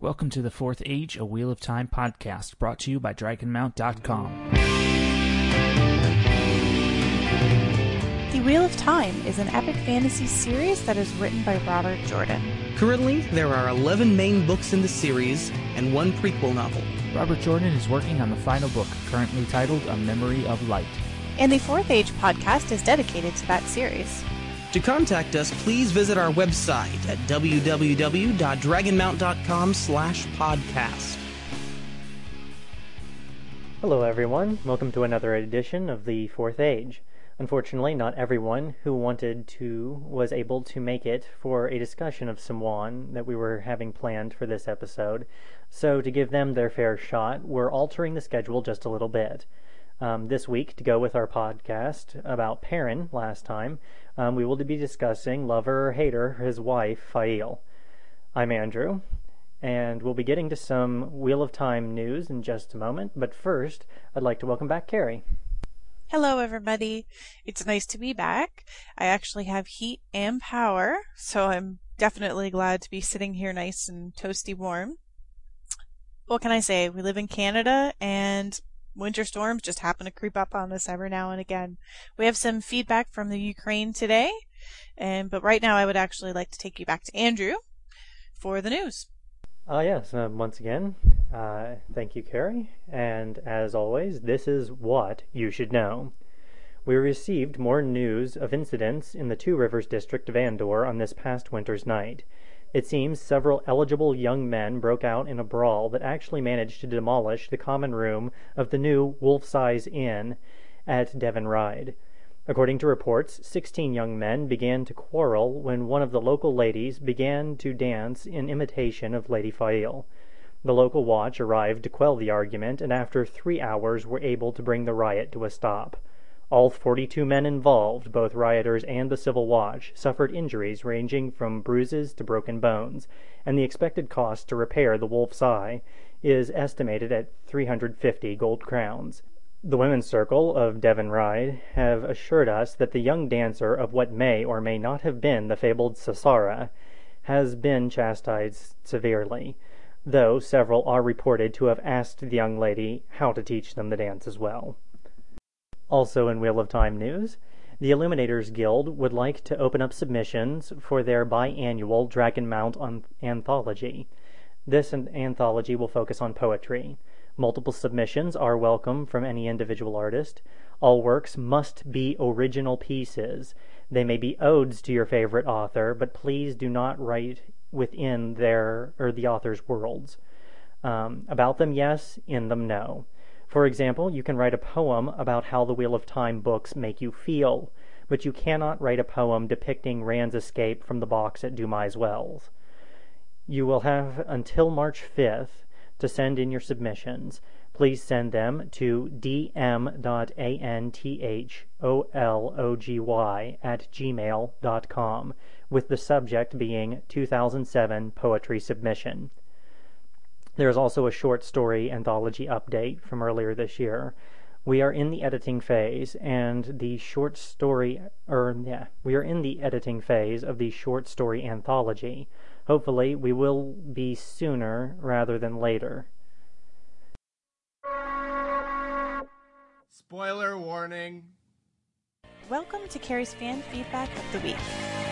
Welcome to the Fourth Age, a Wheel of Time podcast, brought to you by DragonMount.com. The Wheel of Time is an epic fantasy series that is written by Robert Jordan. Currently, there are 11 main books in the series and one prequel novel. Robert Jordan is working on the final book, currently titled A Memory of Light. And the Fourth Age podcast is dedicated to that series. To contact us, please visit our website at www.dragonmount.com/podcast. Hello everyone, welcome to another edition of the Fourth Age. Unfortunately, not everyone who wanted to was able to make it for a discussion of Simuan that we were having planned for this episode, so to give them their fair shot, we're altering the schedule just a little bit. This week, to go with our podcast about Perrin last time, we will be discussing lover or hater, his wife, Faile. I'm Andrew, and we'll be getting to some Wheel of Time news in just a moment, but first, I'd like to welcome back Carrie. Hello everybody, it's nice to be back. I actually have heat and power, so I'm definitely glad to be sitting here nice and toasty warm. What can I say? We live in Canada, and winter storms just happen to creep up on us every now and again. We have some feedback from the Ukraine today, but right now I would actually like to take you back to Andrew for the news. Yes, once again, thank you, Carrie. And as always, this is what you should know. We received more news of incidents in the Two Rivers district of Andor on this past winter's night. It seems several eligible young men broke out in a brawl that actually managed to demolish the common room of the new Wolf's Eyes Inn at Devon Ride. According to reports, 16 young men began to quarrel when one of the local ladies began to dance in imitation of Lady Faile. The local watch arrived to quell the argument, and after 3 hours were able to bring the riot to a stop. All 42 men involved, both rioters and the Civil Watch, suffered injuries ranging from bruises to broken bones, and the expected cost to repair the Wolf's Eye is estimated at 350 gold crowns. The Women's Circle of Devon Ride have assured us that the young dancer of what may or may not have been the fabled Sasara has been chastised severely, though several are reported to have asked the young lady how to teach them the dance as well. Also in Wheel of Time news, the Illuminators Guild would like to open up submissions for their biannual Dragonmount anthology. This anthology will focus on poetry. Multiple submissions are welcome from any individual artist. All works must be original pieces. They may be odes to your favorite author, but please do not write within their or the author's worlds. About them, yes. In them, no. For example, you can write a poem about how the Wheel of Time books make you feel, but you cannot write a poem depicting Rand's escape from the box at Dumai's Wells. You will have until March 5th to send in your submissions. Please send them to dm.anthologY@gmail.com with the subject being 2007 Poetry Submission. There is also a short story anthology update from earlier this year. We are in the editing phase, and we are in the editing phase of the short story anthology. Hopefully, we will be sooner rather than later. Spoiler warning. Welcome to Carrie's Fan Feedback of the Week.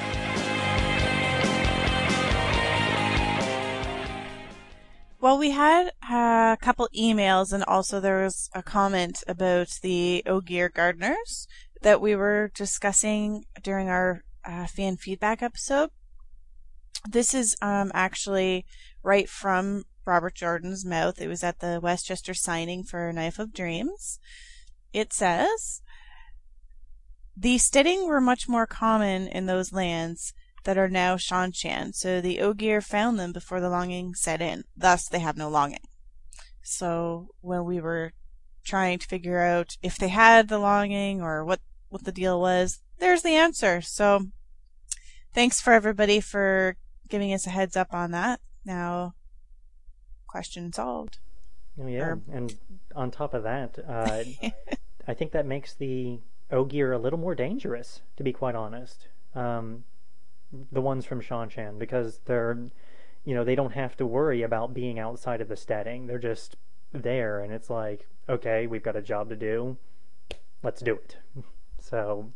Well, we had a couple emails, and also there was a comment about the Ogier Gardeners that we were discussing during our fan feedback episode. This is actually right from Robert Jordan's mouth. It was at the Westchester signing for Knife of Dreams. It says, "The Steading were much more common in those lands that are now Shanshan, so the Ogier found them before the longing set in. Thus, they have no longing." So when we were trying to figure out if they had the longing or what the deal was, there's the answer. So thanks for everybody for giving us a heads up on that. Now, question solved. Oh, yeah, and on top of that, I think that makes the Ogier a little more dangerous, to be quite honest. The ones from Shanshan, because they're they don't have to worry about being outside of the steading. They're just there, and it's like, okay, we've got a job to do. Let's do it. So,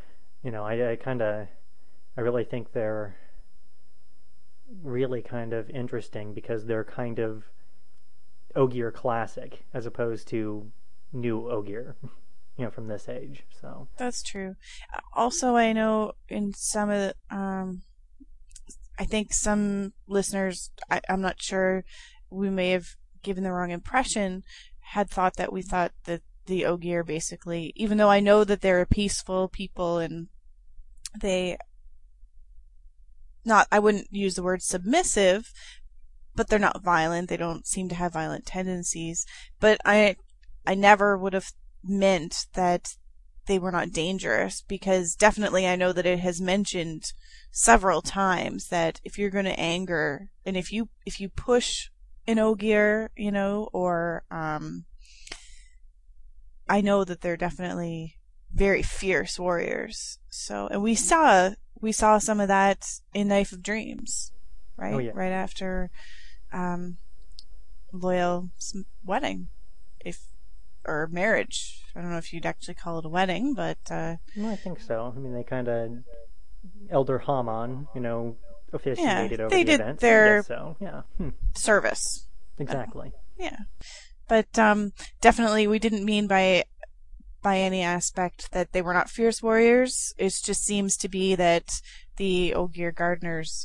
I really think they're really kind of interesting because they're kind of Ogier classic as opposed to new Ogier, from this age. So that's true. Also, I know in some of the, I think some listeners, I'm not sure, we may have given the wrong impression, had thought that we thought that the Ogier basically, even though I know that they're a peaceful people and I wouldn't use the word submissive, but they're not violent. They don't seem to have violent tendencies. But I never would have meant that they were not dangerous, because definitely I know that it has mentioned several times that if you're going to anger, and if you push an Ogier, or I know that they're definitely very fierce warriors. So, and we saw some of that in Knife of Dreams, right? Oh, yeah. Right after Loial's wedding, or marriage. I don't know if you'd actually call it a wedding, but I think so. I mean, they kind of Elder Haman, officiated over they the did events. their so yeah, service. exactly. Yeah, but definitely we didn't mean by any aspect that they were not fierce warriors. It just seems to be that the Ogier Gardeners,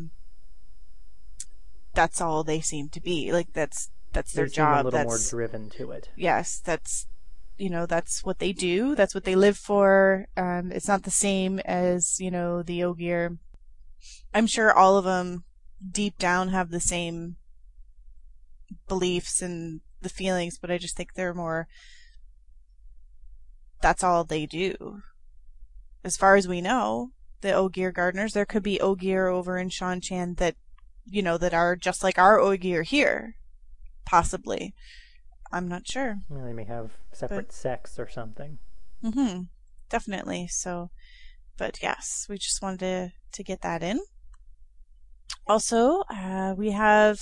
that's all they seem to be. Like that's their job. A little more driven to it. Yes, that's what they do. That's what they live for. It's not the same as the Ogier. I'm sure all of them deep down have the same beliefs and the feelings, but I just think they're more. That's all they do. As far as we know, the Ogier Gardeners, there could be Ogier over in Seanchan that, that are just like our Ogier here. Possibly. I'm not sure. Well, they may have separate sects or something. Mm-hmm. Definitely. So, but yes, we just wanted to get that in. Also, we have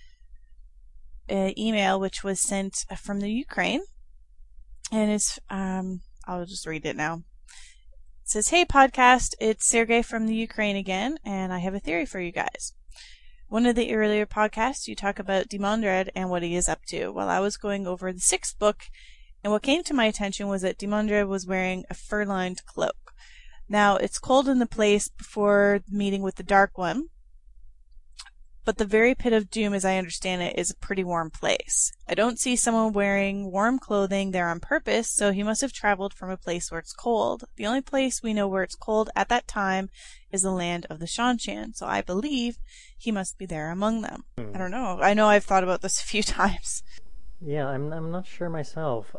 an email which was sent from the Ukraine, and it's, I'll just read it now. It says, "Hey podcast, it's Sergey from the Ukraine again, and I have a theory for you guys. One of the earlier podcasts, you talk about Dimondred and what he is up to. While I was going over the 6th book, and what came to my attention was that Dimondred was wearing a fur-lined cloak. Now, it's cold in the place before meeting with the Dark One, but the very pit of doom, as I understand it, is a pretty warm place. I don't see someone wearing warm clothing there on purpose, so he must have traveled from a place where it's cold. The only place we know where it's cold at that time is the land of the Seanchan, so I believe he must be there among them." I don't know. I know I've thought about this a few times. Yeah, I'm not sure myself.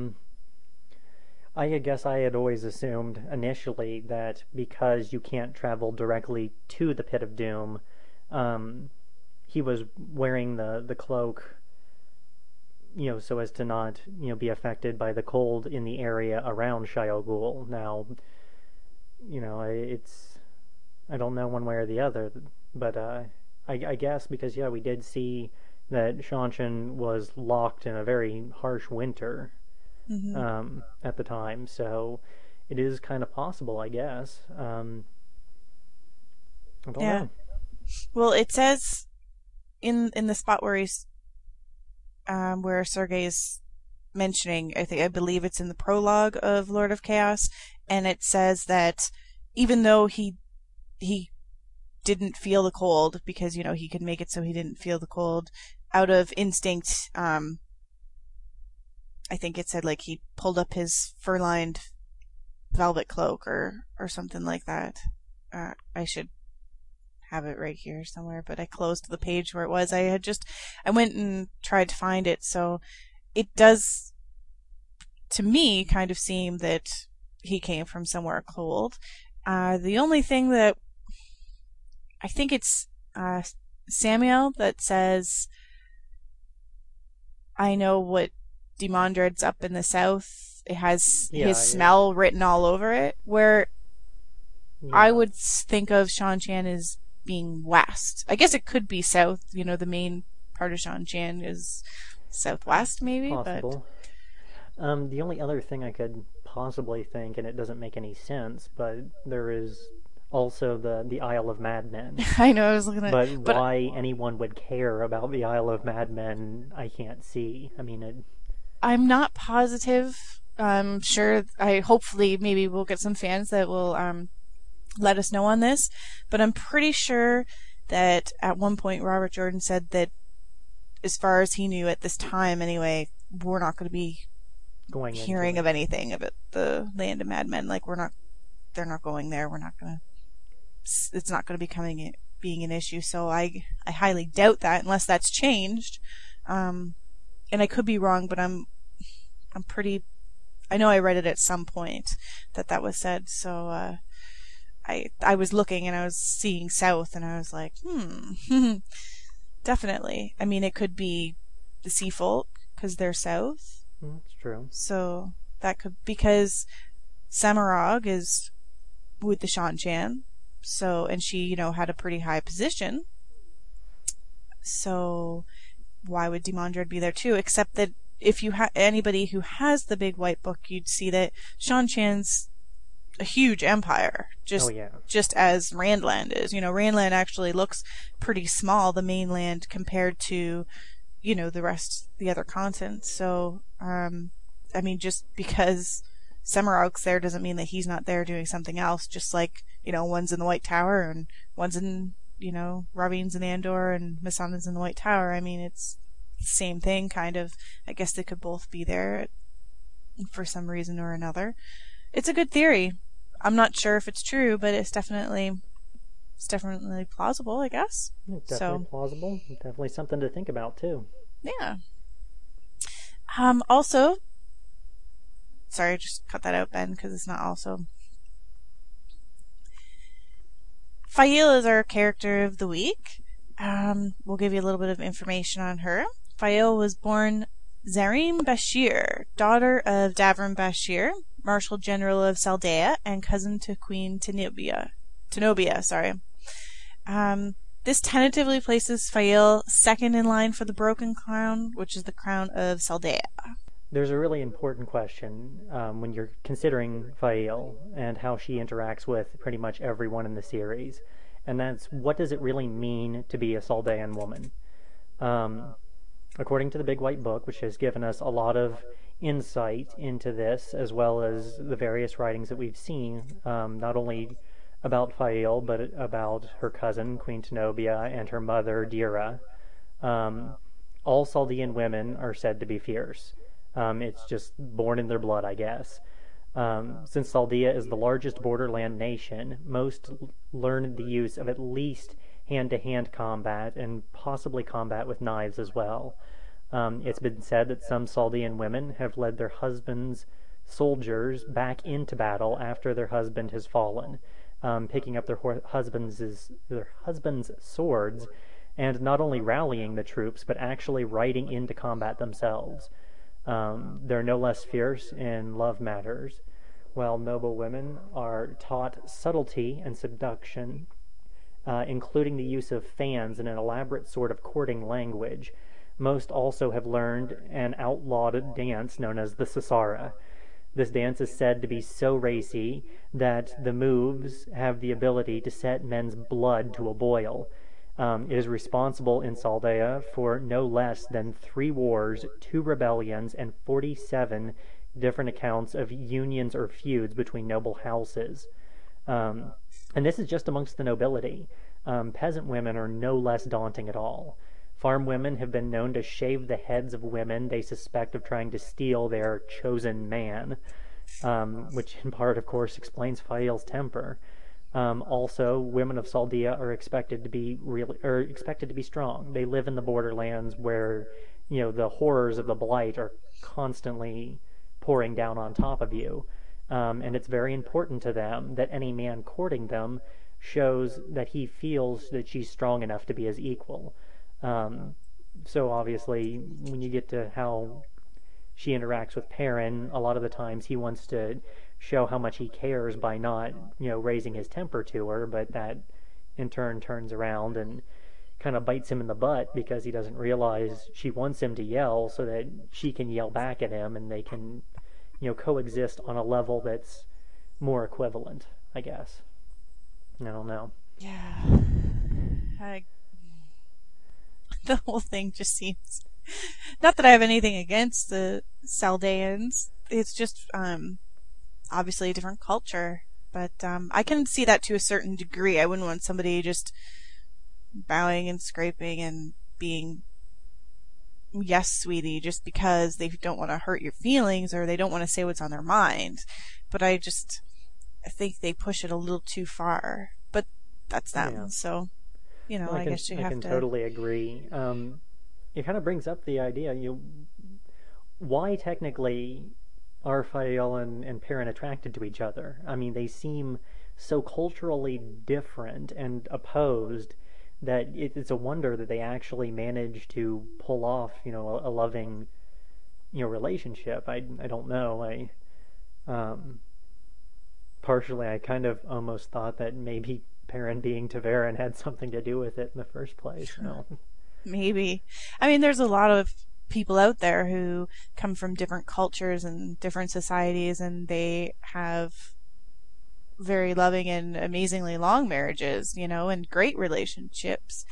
I guess I had always assumed initially that because you can't travel directly to the Pit of Doom, he was wearing the cloak, so as to not, be affected by the cold in the area around Shayol Ghul. Now, I don't know one way or the other, but I guess because, we did see that Seanchan was locked in a very harsh winter at the time, so it is kind of possible, I guess. I don't know. Well, it says in the spot where he's where Sergei is mentioning, I believe it's in the prologue of Lord of Chaos, and it says that even though he didn't feel the cold because he could make it so he didn't feel the cold out of instinct, I think it said like he pulled up his fur-lined velvet cloak or something like that. I should have it right here somewhere, but I closed the page where it was. I went and tried to find it, so it does, to me, kind of seem that he came from somewhere cold. The only thing that I think it's Samuel that says, "I know what Dimondred's up in the south." It has his smell written all over it, where I would think of Seanchan as being west. I guess it could be south. You know, the main part of Shan-Chan is southwest, maybe. Possible. The only other thing I could possibly think, and it doesn't make any sense, but there is also the Isle of Madmen. I know, I was looking at but why anyone would care about the Isle of Madmen, I can't see. I mean, I'm not positive. I'm sure, hopefully maybe we'll get some fans that will let us know on this, but I'm pretty sure that at one point Robert Jordan said that, as far as he knew at this time anyway, we're not going to be hearing of anything about the land of madmen. Like, they're not going there. It's not going to be being an issue. So I highly doubt that, unless that's changed. And I could be wrong, but I know I read it at some point that was said. So, I was looking and I was seeing south and I was like, definitely. I mean, it could be the Sea Folk because they're south. That's true. So that could, because Semirhage is with the Shan-Chan, so, and she, you know, had a pretty high position. So why would Demandred be there too? Except that if you anybody who has the Big White Book, you'd see that Shan-Chan's a huge empire, just as Randland is. You know, Randland actually looks pretty small, the mainland, compared to, you know, the other continents. So, I mean, just because Semirhage's there doesn't mean that he's not there doing something else. Just like, you know, one's in the White Tower and one's in, you know, Ravine's in Andor and Missandei's in the White Tower. I mean, it's the same thing, kind of. I guess they could both be there for some reason or another. It's a good theory. I'm not sure if it's true, but it's definitely plausible, I guess. Definitely plausible. Definitely something to think about too. Yeah. Also, sorry, just cut that out, Ben, because it's not also. Faile is our character of the week. We'll give you a little bit of information on her. Faile was born Zarim Bashir, daughter of Davram Bashir, Marshal General of Saldaea, and cousin to Queen Tenobia. This tentatively places Faile second in line for the Broken Crown, which is the crown of Saldaea. There's a really important question when you're considering Faile and how she interacts with pretty much everyone in the series, and that's, what does it really mean to be a Saldaean woman? According to the Big White Book, which has given us a lot of insight into this, as well as the various writings that we've seen, not only about Faile, but about her cousin, Queen Tenobia, and her mother, Dira. All Saldean women are said to be fierce. It's just born in their blood, I guess. Since Saldaea is the largest borderland nation, most learn the use of at least hand-to-hand combat, and possibly combat with knives as well. It's been said that some Saldean women have led their husbands' soldiers back into battle after their husband has fallen, picking up their husbands' swords, and not only rallying the troops, but actually riding into combat themselves. They're no less fierce in love matters, while noble women are taught subtlety and seduction, including the use of fans and an elaborate sort of courting language. Most also have learned an outlawed dance known as the Sasara. This dance is said to be so racy that the moves have the ability to set men's blood to a boil. It is responsible in Saldaea for no less than 3 wars, 2 rebellions, and 47 different accounts of unions or feuds between noble houses. And this is just amongst the nobility. Peasant women are no less daunting at all. Farm women have been known to shave the heads of women they suspect of trying to steal their chosen man, which in part, of course, explains Faile's temper. Also, women of Saldaea are expected to be strong. They live in the borderlands where, you know, the horrors of the Blight are constantly pouring down on top of you. And it's very important to them that any man courting them shows that he feels that she's strong enough to be his equal. So obviously, when you get to how she interacts with Perrin, a lot of the times he wants to show how much he cares by not, you know, raising his temper to her, but that in turn turns around and kind of bites him in the butt because he doesn't realize she wants him to yell so that she can yell back at him and they can, coexist on a level that's more equivalent, I guess. I don't know. Yeah. The whole thing just seems... Not that I have anything against the Saldeans. It's just, obviously a different culture. But I can see that to a certain degree. I wouldn't want somebody just bowing and scraping and being, yes, sweetie, just because they don't want to hurt your feelings or they don't want to say what's on their mind. But I think they push it a little too far. But that's them. Yeah. So, I guess you have to... I can totally agree. It kind of brings up the idea, why technically are Fael and Perrin attracted to each other? I mean, they seem so culturally different and opposed that it's a wonder that they actually manage to pull off, a loving, relationship. I don't know. Partially, I kind of almost thought that maybe Perrin being Ta'Veren had something to do with it in the first place. Maybe. I mean, there's a lot of people out there who come from different cultures and different societies, and they have very loving and amazingly long marriages, and great relationships.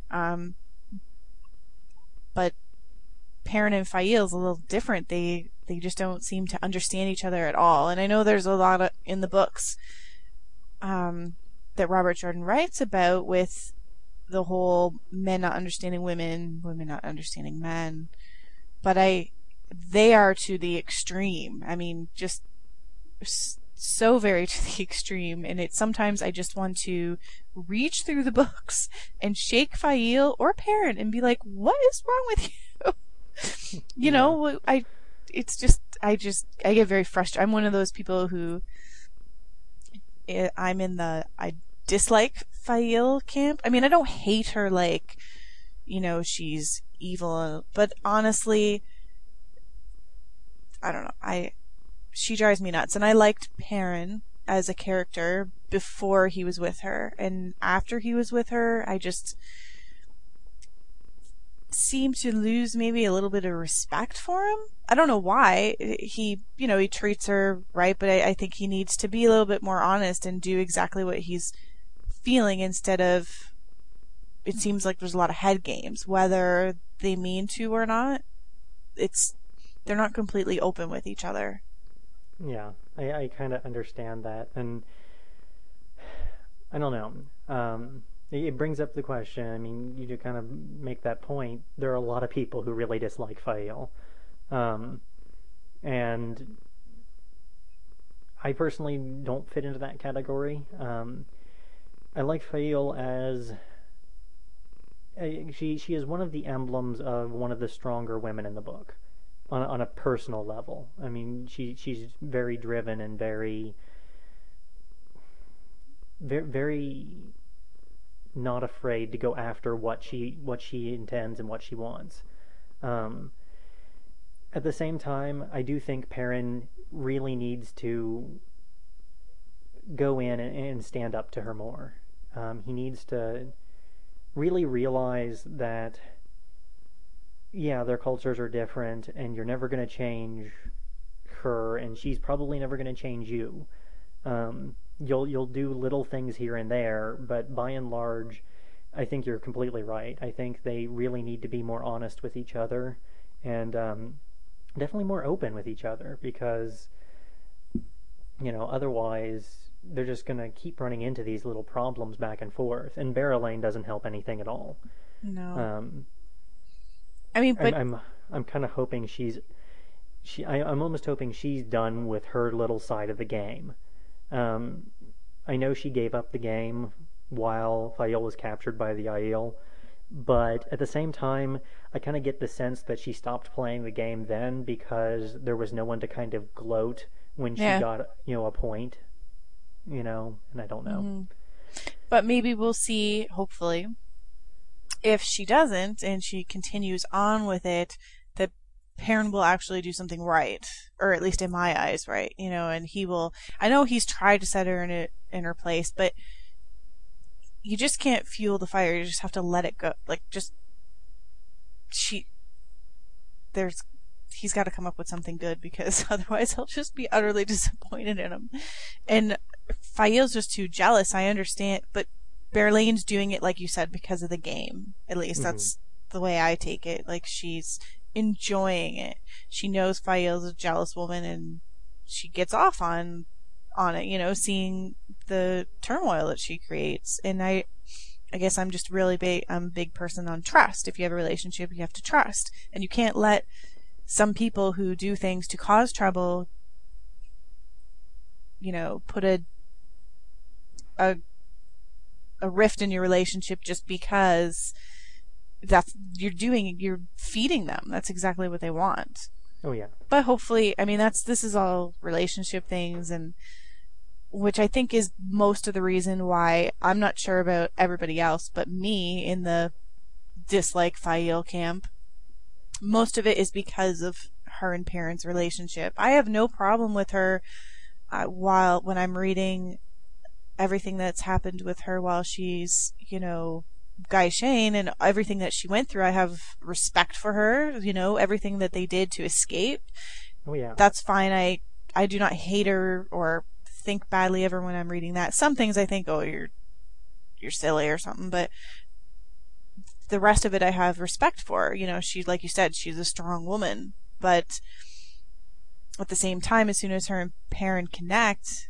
But Perrin and Fael's a little different. They just don't seem to understand each other at all. And I know there's a lot in the books that Robert Jordan writes about with the whole men not understanding women, women not understanding men. But they are to the extreme. I mean, just so very to the extreme. And sometimes I just want to reach through the books and shake Fael or Perrin and be like, what is wrong with you? I get very frustrated. I'm one of those people who I dislike Fael camp. I mean, I don't hate her like, she's evil, but honestly, I don't know. She drives me nuts. And I liked Perrin as a character before he was with her. And after he was with her, I just seemed to lose maybe a little bit of respect for him. I don't know why. He treats her right, but I think he needs to be a little bit more honest and do exactly what he's feeling instead of, it seems like there's a lot of head games, whether they mean to or not. They're not completely open with each other. Yeah, I kind of understand that, and I don't know. It brings up the question. I mean, you do kind of make that point. There are a lot of people who really dislike Fael, and I personally don't fit into that category. I like Fael as she is one of the emblems of one of the stronger women in the book, on a personal level. I mean, she's very driven and very, very, very not afraid to go after what she intends and what she wants. At the same time, I do think Perrin really needs to go in and stand up to her more. He needs to really realize that, yeah, their cultures are different, and you're never going to change her, and she's probably never going to change you. You'll do little things here and there, but by and large, I think you're completely right. I think they really need to be more honest with each other, and definitely more open with each other, because otherwise they're just going to keep running into these little problems back and forth, and Barrowlane doesn't help anything at all. No. I mean, but I'm kind of hoping I'm almost hoping she's done with her little side of the game. I know she gave up the game while Fael was captured by the Aiel, but at the same time, I kind of get the sense that she stopped playing the game then because there was no one to kind of gloat when she got, a point, and I don't know. Mm-hmm. But maybe we'll see, hopefully, if she doesn't and she continues on with it, that Perrin will actually do something right, or at least in my eyes, right? And he will. I know he's tried to set her in her place, but you just can't fuel the fire. You just have to let it go. Like, he's got to come up with something good, because otherwise he'll just be utterly disappointed in him. And Fael's just too jealous. I understand, but Berlane's doing it, like you said, because of the game. At least that's the way I take it. Like, she's enjoying it. She knows Fael's a jealous woman, and she gets off on it, seeing the turmoil that she creates. And I guess I'm just really I'm a big person on trust. If you have a relationship, you have to trust. And you can't let some people who do things to cause trouble, put a rift in your relationship just because you're feeding them. That's exactly what they want. Oh yeah. But hopefully, this is all relationship things, and which I think is most of the reason why I'm not sure about everybody else, but me in the dislike Fael camp. Most of it is because of her and Perrin's relationship. I have no problem with her when I'm reading everything that's happened with her while she's, Gai'Shane and everything that she went through. I have respect for her, everything that they did to escape. Oh yeah. That's fine. I do not hate her or think badly of her when I'm reading that. Some things I think, oh, you're silly or something, but the rest of it I have respect for. She, like you said, she's a strong woman, but at the same time, as soon as her and Perrin connect,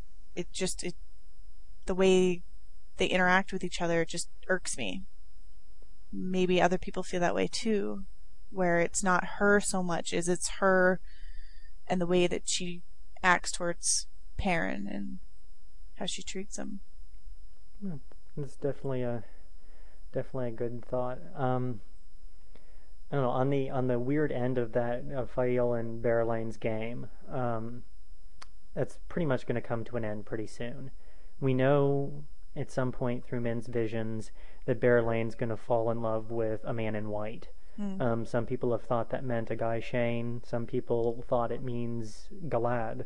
the way they interact with each other just irks me. Maybe other people feel that way too, where it's not her so much as it's her and the way that she acts towards Perrin and how she treats him. It's definitely a good thought. I don't know, on the weird end of that, of Fael and Berlane's game, that's pretty much going to come to an end pretty soon. We know at some point through Min's visions that Berlane's going to fall in love with a man in white. Some people have thought that meant a Gai'Shane. Some people thought it means Galad,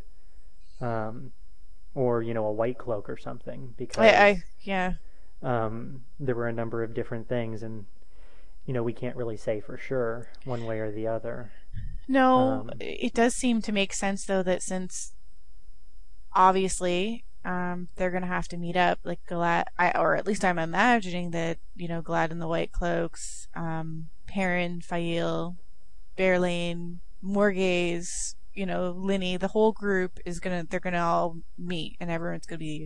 or a white cloak or something. Because there were a number of different things, and we can't really say for sure one way or the other. No, it does seem to make sense though that since obviously they're going to have to meet up, like Galad, or at least I'm imagining that, Galad and the White Cloaks, Perrin, Fael, Berlane, Morghese, Linny, the whole group they're going to all meet, and everyone's going to be,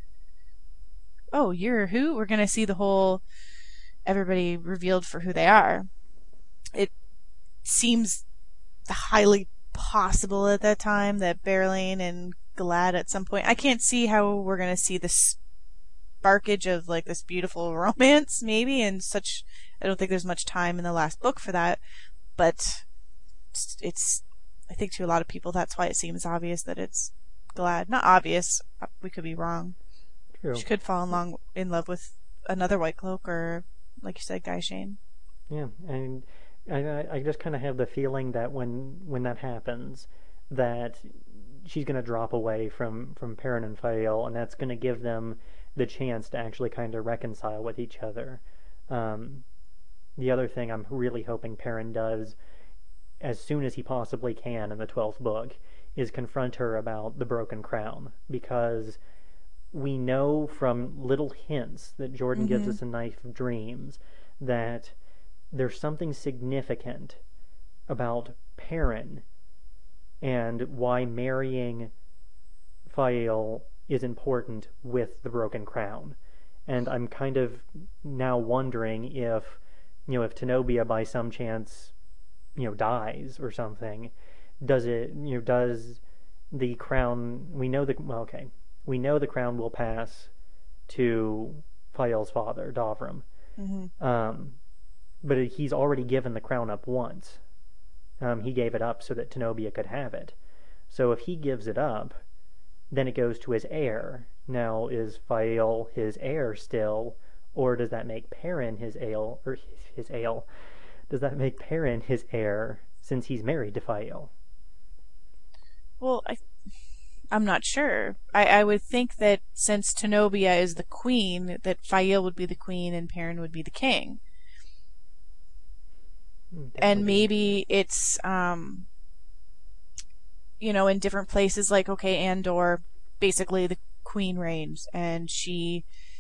oh, you're who? We're going to see everybody revealed for who they are. It seems highly possible at that time that Berlane and Galad at some point. I can't see how we're going to see this sparkage of like this beautiful romance, maybe, and such. I don't think there's much time in the last book for that, but it's I think to a lot of people that's why it seems obvious that it's Galad. Not obvious, we could be wrong. True. She could fall in love with another White Cloak, or like you said, Gai'Shane. Yeah, and I just kind of have the feeling that when that happens, that she's going to drop away from Perrin and Fael, and that's going to give them the chance to actually kind of reconcile with each other. The other thing I'm really hoping Perrin does as soon as he possibly can in the 12th book is confront her about the broken crown, because we know from little hints that Jordan gives us in Knife of Dreams that there's something significant about Perrin and why marrying Fael is important with the broken crown. And I'm kind of now wondering if Tenobia by some chance dies or something, does the crown, we know the crown will pass to Fael's father, Davram. But he's already given the crown up once. He gave it up so that Tenobia could have it. So if he gives it up, then it goes to his heir. Now, is Fael his heir still, or does that make Perrin his heir? Does that make Perrin his heir since he's married to Fael? Well, I'm not sure. I would think that since Tenobia is the queen, that Fael would be the queen and Perrin would be the king. And maybe it's, in different places, like, okay, Andor, basically the queen reigns, and she's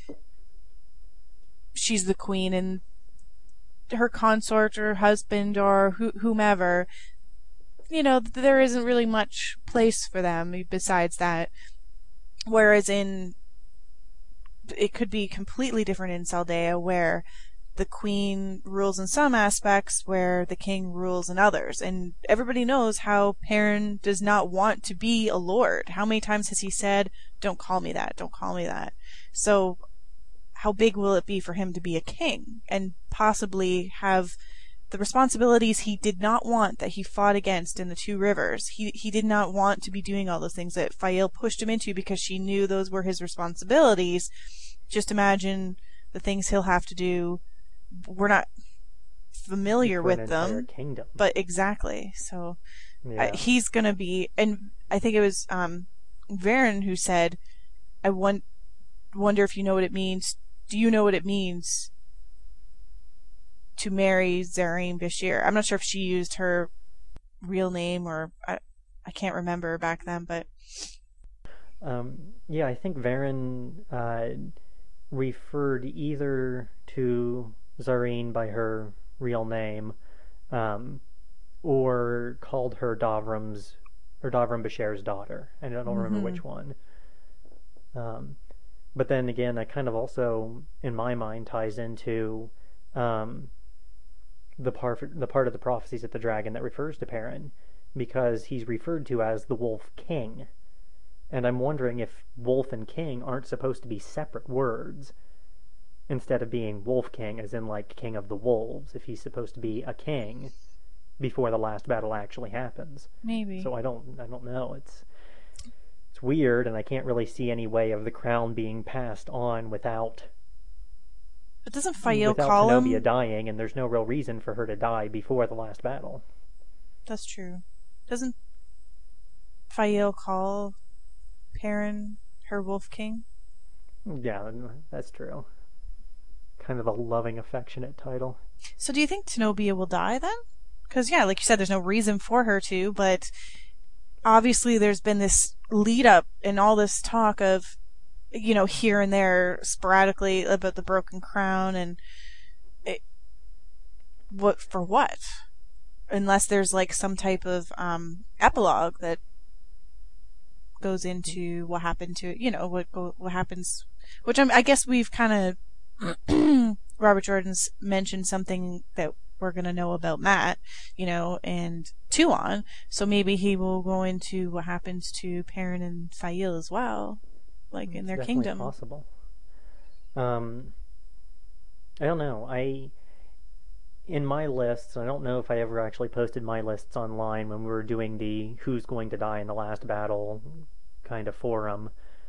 the queen, and her consort or husband or whomever, there isn't really much place for them besides that. Whereas it could be completely different in Saldaea, where the queen rules in some aspects, where the king rules in others. And everybody knows how Perrin does not want to be a lord. How many times has he said, "Don't call me that, don't call me that"? So how big will it be for him to be a king and possibly have the responsibilities he did not want, that he fought against in the Two Rivers? He did not want to be doing all those things that Fael pushed him into because she knew those were his responsibilities. Just imagine the things he'll have to do. We're not familiar with them, kingdom. But exactly. So he's going to be, and I think it was Varen who said, I wonder if you know what it means. Do you know what it means to marry Zareen Bashir? I'm not sure if she used her real name or I can't remember back then, but I think Varen referred either to Zareen by her real name, or called her Davram Bashir's daughter. I don't remember which one. But then again, that kind of also, in my mind, ties into the part of the prophecies of the dragon that refers to Perrin, because he's referred to as the Wolf King. And I'm wondering if wolf and king aren't supposed to be separate words, instead of being Wolf King, as in like King of the Wolves, if he's supposed to be a king before the last battle actually happens. Maybe. So I don't know. It's weird, and I can't really see any way of the crown being passed on without. But doesn't Fael call him? Tenobia dying, and there's no real reason for her to die before the last battle. That's true. Doesn't Fael call Perrin her Wolf King? Yeah, that's true. Kind of a loving, affectionate title. So do you think Tenobia will die then? Because, like you said, there's no reason for her to, but obviously there's been this lead up and all this talk of, here and there sporadically about the broken crown, and what? Unless there's like some type of epilogue that goes into what happened to it, what happens, which I guess we've kind of Robert Jordan's mentioned something that we're going to know about Matt, and Tuon, so maybe he will go into what happens to Perrin and Fael as well, like in their kingdom. Possible. I don't know. In my lists, I don't know if I ever actually posted my lists online when we were doing the who's going to die in the last battle kind of forum.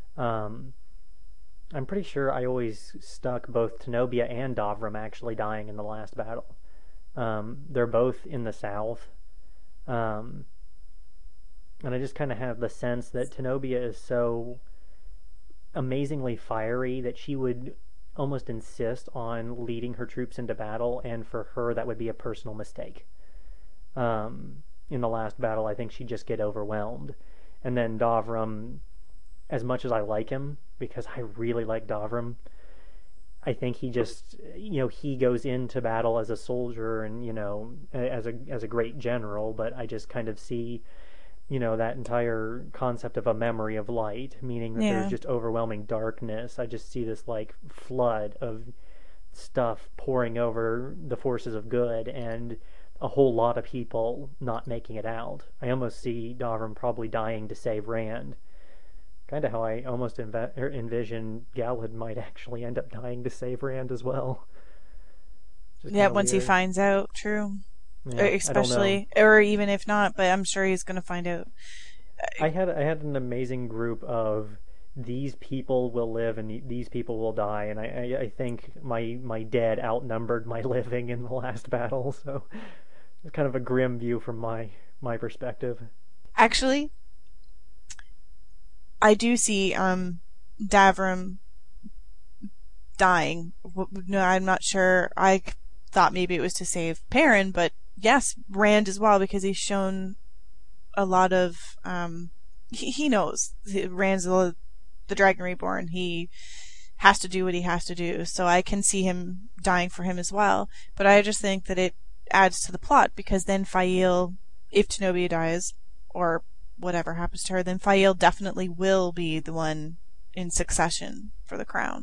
I'm pretty sure I always stuck both Tenobia and Davram actually dying in the last battle. They're both in the south. And I just kind of have the sense that Tenobia is so amazingly fiery that she would almost insist on leading her troops into battle, and for her that would be a personal mistake. In the last battle, I think she'd just get overwhelmed. And then Davram, as much as I like him, because I really like Davram, I think he just, he goes into battle as a soldier and, as a great general, but I just kind of see, that entire concept of a memory of light, meaning that there's just overwhelming darkness. I just see this, like, flood of stuff pouring over the forces of good and a whole lot of people not making it out. I almost see Davram probably dying to save Rand. Kind of how I almost envision Galad might actually end up dying to save Rand as well. Once he finds out, true. Yeah, especially, or even if not, but I'm sure he's going to find out. I had an amazing group of these people will live and these people will die, and I think my dead outnumbered my living in the last battle, so it's kind of a grim view from my perspective. Actually, I do see Davram dying. No, I'm not sure. I thought maybe it was to save Perrin, but yes, Rand as well, because he's shown a lot of he knows Rand's the Dragon Reborn. He has to do what he has to do, so I can see him dying for him as well. But I just think that it adds to the plot, because then Faile, if Tenobia dies or whatever happens to her, then Faile definitely will be the one in succession for the crown.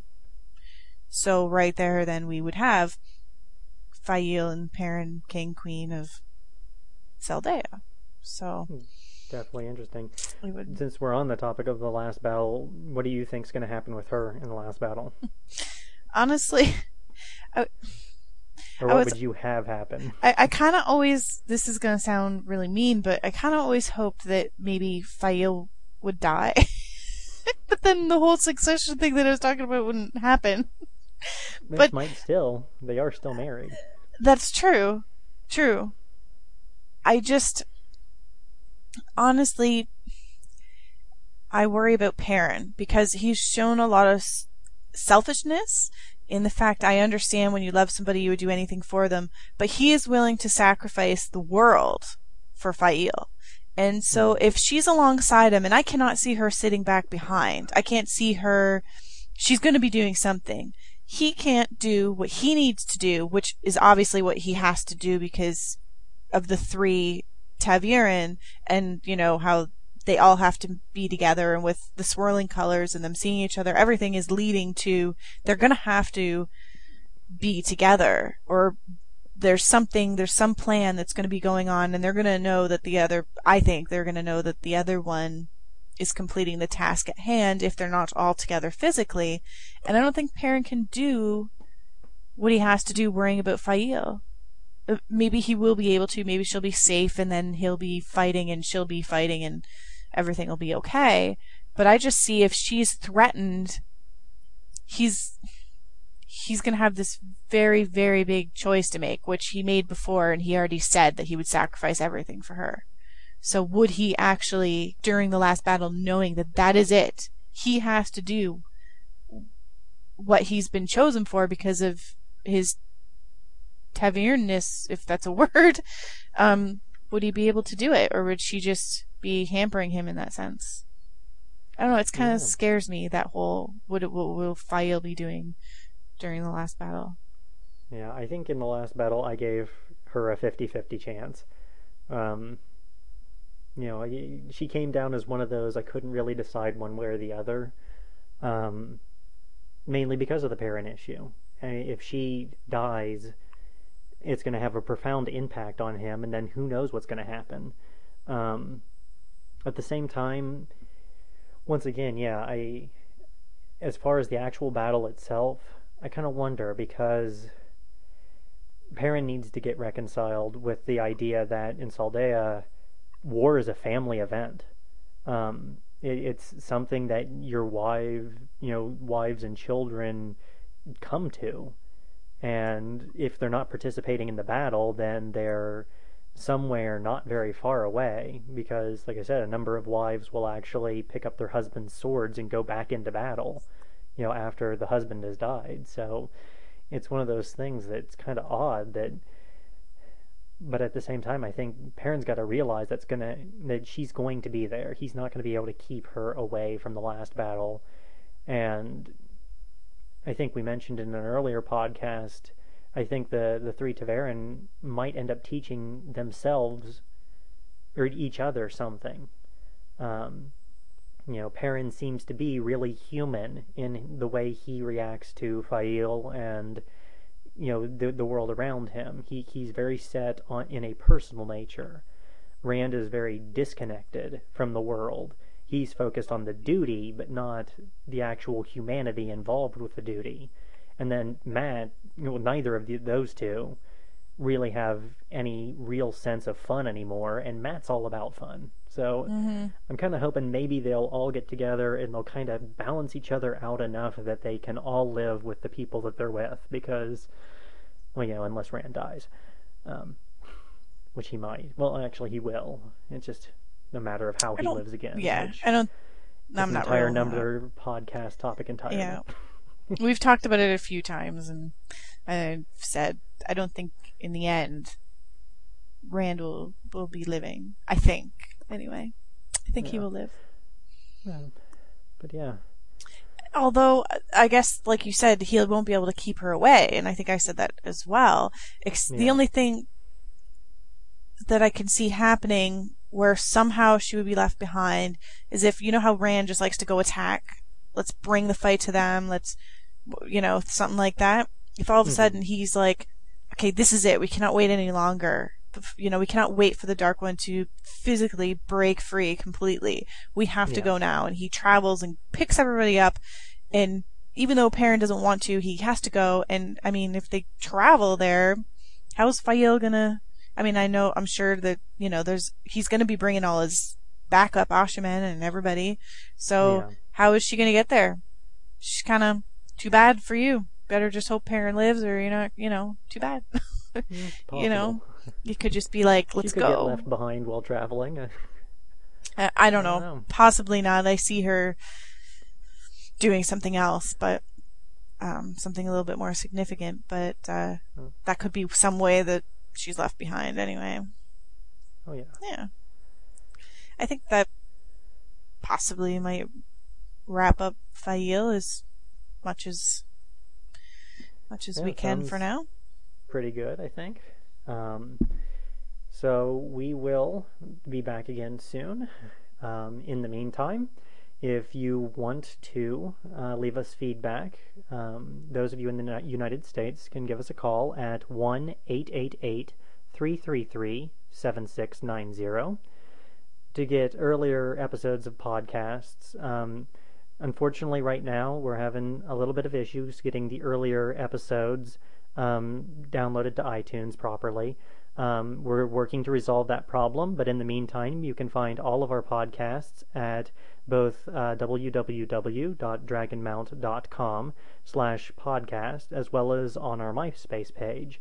So right there, then we would have Faile and Perrin, King, Queen of Saldea. So definitely interesting. Since we're on the topic of the last battle, what do you think's going to happen with her in the last battle? Honestly, or what would you have happen? I kind of always, this is going to sound really mean, but I kind of always hoped that maybe Faile would die. But then the whole succession thing that I was talking about wouldn't happen. But might still. They are still married. That's true. True. I just, honestly, I worry about Perrin, because he's shown a lot of selfishness in the fact, I understand when you love somebody you would do anything for them, but he is willing to sacrifice the world for Faile. And so if she's alongside him, and I cannot see her sitting back behind, I can't see her, she's going to be doing something. He can't do what he needs to do, which is obviously what he has to do because of the three ta'veren, and you know how they all have to be together, and with the swirling colors and them seeing each other, everything is leading to they're going to have to be together, or there's some plan that's going to be going on, and they're going to know that I think they're going to know that the other one is completing the task at hand if they're not all together physically. And I don't think Perrin can do what he has to do worrying about Faile. Maybe he will be able to, maybe she'll be safe, and then he'll be fighting and she'll be fighting and everything will be okay. But I just see if she's threatened, he's going to have this very, very big choice to make, which he made before, and he already said that he would sacrifice everything for her. So would he actually, during the last battle, knowing that that is it, he has to do what he's been chosen for because of his ta'verenness, if that's a word, would he be able to do it, or would she just be hampering him in that sense? I don't know, it kind of scares me, that whole, what will Faile be doing during the last battle? Yeah, I think in the last battle I gave her a 50-50 chance. You know, she came down as one of those I couldn't really decide one way or the other, mainly because of the Perrin issue. If she dies, it's going to have a profound impact on him, and then who knows what's going to happen. At the same time, once again, as far as the actual battle itself, I kind of wonder, because Perrin needs to get reconciled with the idea that in Saldea, war is a family event. It's something that your wives and children come to, and if they're not participating in the battle, then they're somewhere not very far away, because, like I said, a number of wives will actually pick up their husband's swords and go back into battle, after the husband has died. So it's one of those things that's kind of odd but at the same time, I think Perrin's got to realize that she's going to be there. He's not going to be able to keep her away from the last battle. And I think we mentioned in an earlier podcast, I think the three ta'veren might end up teaching themselves or each other something. Perrin seems to be really human in the way he reacts to Faile and the world around him. He's very set in a personal nature. Rand is very disconnected from the world. He's focused on the duty, but not the actual humanity involved with the duty. And then Mat, neither of those two really have any real sense of fun anymore, and Mat's all about fun. So I'm kind of hoping maybe they'll all get together and they'll kind of balance each other out enough that they can all live with the people that they're with, because, unless Rand dies, which he might. Well, actually, he will. It's just a matter of how he lives again. Yeah, which, I don't. I'm not entire rolling number podcast topic entirely. Yeah. We've talked about it a few times, and I've said I don't think in the end Rand will be living. I think, anyway. I think he will live. Yeah. But yeah. Although, I guess, like you said, he won't be able to keep her away, and I think I said that as well. The only thing that I can see happening where somehow she would be left behind is if, you know how Rand just likes to go attack? Let's bring the fight to them, let's, something like that. If all of a sudden he's like, okay, this is it, we cannot wait any longer. We cannot wait for the Dark One to physically break free completely. We have to go now. And he travels and picks everybody up. And even though Perrin doesn't want to, he has to go. And, I mean, if they travel there, how is Fael gonna... I mean, I'm sure that, he's gonna be bringing all his backup Ashaman and everybody. So, how is she gonna get there? She's kinda too bad for you. Better just hope Perrin lives, or, too bad. You could just be like, let's go. She could get left behind while traveling. I don't know. Possibly not. I see her doing something else, but something a little bit more significant. But that could be some way that she's left behind anyway. Oh, yeah. Yeah. I think that possibly might wrap up Fael as much as we can for now. Pretty good, I think. So we will be back again soon. In the meantime, if you want to leave us feedback, those of you in the United States can give us a call at 1-888-333-7690 to get earlier episodes of podcasts. Unfortunately, right now, we're having a little bit of issues getting the earlier episodes downloaded to iTunes properly. We're working to resolve that problem, but in the meantime, you can find all of our podcasts at both www.dragonmount.com/podcast, as well as on our MySpace page.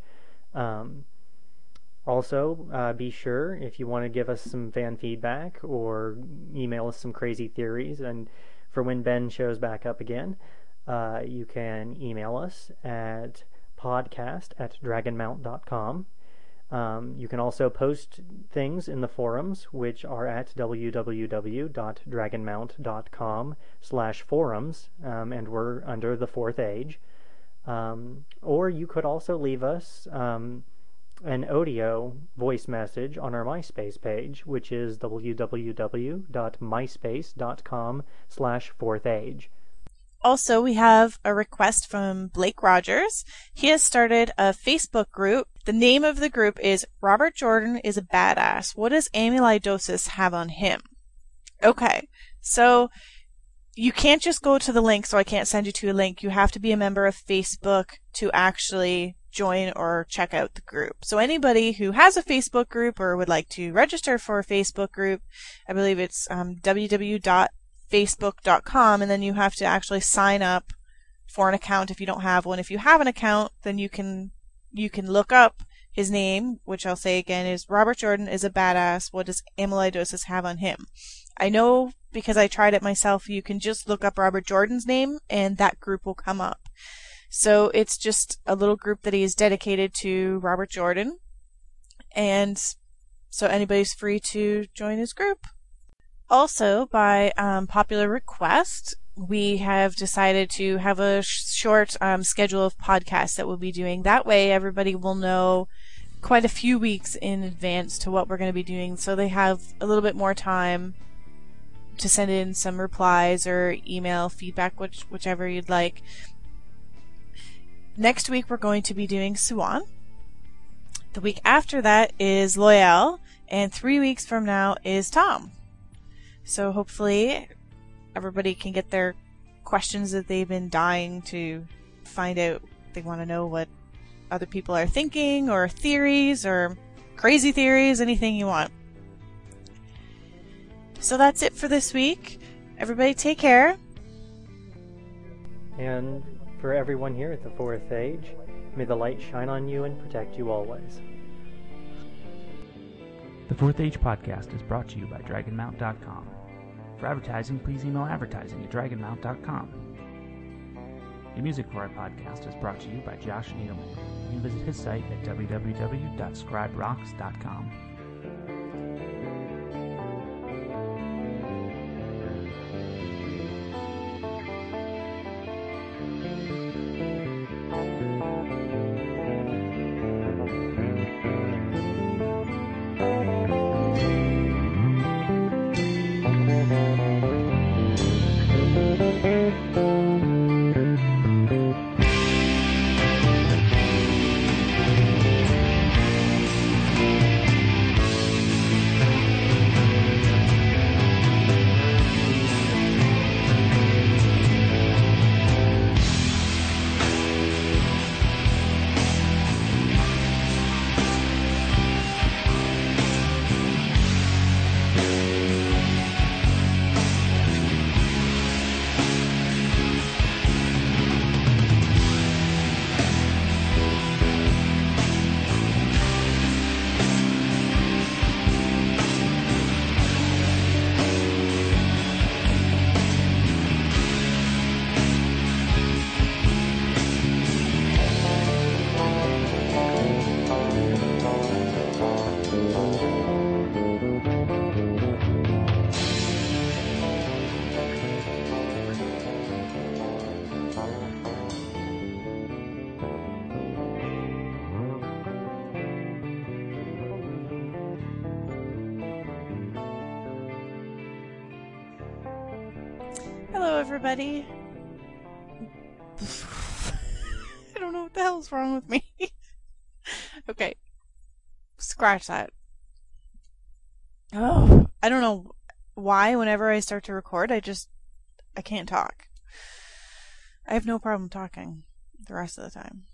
Also, be sure, if you want to give us some fan feedback or email us some crazy theories, and for when Ben shows back up again, you can email us at podcast@dragonmount.com. You can also post things in the forums, which are at www.dragonmount.com/forums, and we're under the Fourth Age. Or you could also leave us an audio voice message on our MySpace page, which is www.myspace.com/fourthage. Also, we have a request from Blake Rogers. He has started a Facebook group. The name of the group is Robert Jordan is a Badass. What does amyloidosis have on him? Okay, so you can't just go to the link, so I can't send you to a link. You have to be a member of Facebook to actually join or check out the group. So anybody who has a Facebook group or would like to register for a Facebook group, I believe it's www.facebook.com, and then you have to actually sign up for an account if you don't have one. If you have an account, then you can look up his name, which I'll say again is Robert Jordan is a Badass. What does amyloidosis have on him? I know because I tried it myself, you can just look up Robert Jordan's name and that group will come up. So it's just a little group that he is dedicated to Robert Jordan, and so anybody's free to join his group. Also, by popular request, we have decided to have a short schedule of podcasts that we'll be doing. That way everybody will know quite a few weeks in advance to what we're going to be doing, so they have a little bit more time to send in some replies or email feedback, whichever you'd like. Next week we're going to be doing Suan. The week after that is Loyal, and 3 weeks from now is Tom. So hopefully everybody can get their questions that they've been dying to find out. They want to know what other people are thinking, or theories, or crazy theories, anything you want. So that's it for this week. Everybody take care. And for everyone here at the Fourth Age, may the light shine on you and protect you always. The Fourth Age podcast is brought to you by DragonMount.com. For advertising, please email advertising@dragonmount.com. The music for our podcast is brought to you by Josh Needleman. You can visit his site at www.scriberocks.com. Hello, everybody. I don't know what the hell's wrong with me. Okay. Scratch that. Oh, I don't know why whenever I start to record, I can't talk. I have no problem talking the rest of the time.